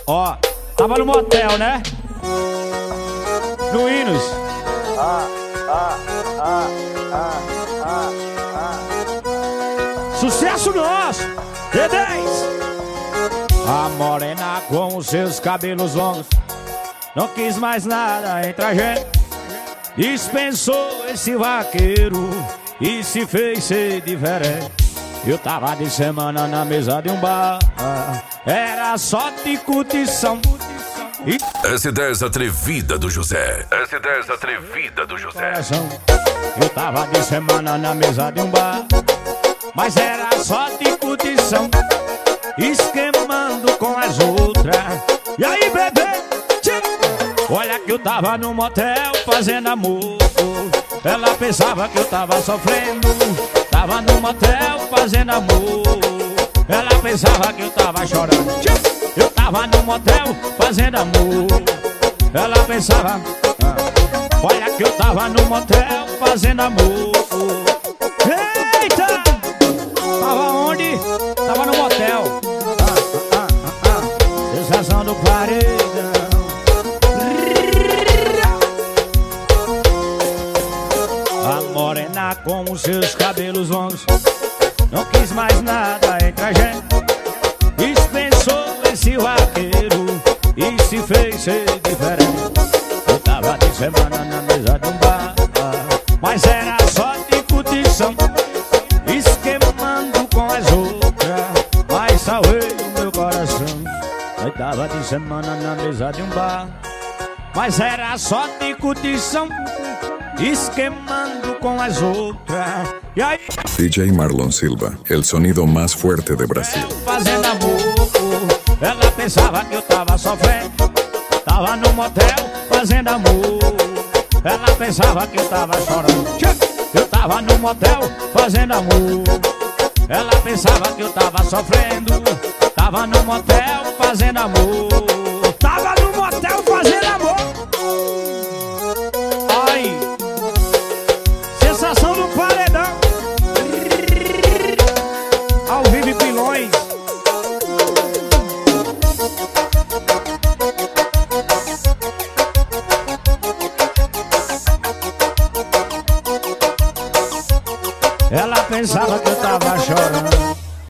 Ó, tava no motel, né? No Hinos. Sucesso nosso, D10. A morena com os seus cabelos longos não quis mais nada entre a gente. Dispensou esse vaqueiro e se fez ser diferente. Eu tava de semana na mesa de um bar, era só de curtição. S10 atrevida do José. S10 atrevida do José. Eu tava de semana na mesa de um bar, mas era só de curtição, esquemando com as outras. E aí, bebê? Olha que eu tava no motel fazendo amor. Ela pensava que eu tava sofrendo. Tava no motel fazendo amor. Ela pensava que eu tava chorando. Eu tava no motel fazendo amor. Ela pensava, olha que eu tava no motel fazendo amor. Eita! Tava onde? Tava no motel. Sensação do paredão. A morena com os seus cabelos longos não quis mais nada entre a gente. Dispensou esse vaqueiro e se fez ser diferente. Eu tava de semana na mesa de um bar, mas era só de curtição, esquemando com as outras, mas salvei o meu coração. Eu tava de semana na mesa de um bar, mas era só de curtição, esquemando com as outras. E aí, DJ Marlon Silva, el sonido más fuerte de Brasil. Fazendo amor, ela pensava que eu tava sofrendo. Tava no motel fazendo amor. Ela pensava que eu tava chorando. Eu tava no motel fazendo amor. Ela pensava que eu tava sofrendo. Tava no motel fazendo amor. Tava no motel fazendo amor. Ai, sensação do paredão. Ao vivo e pilões. Ela pensava que eu tava chorando.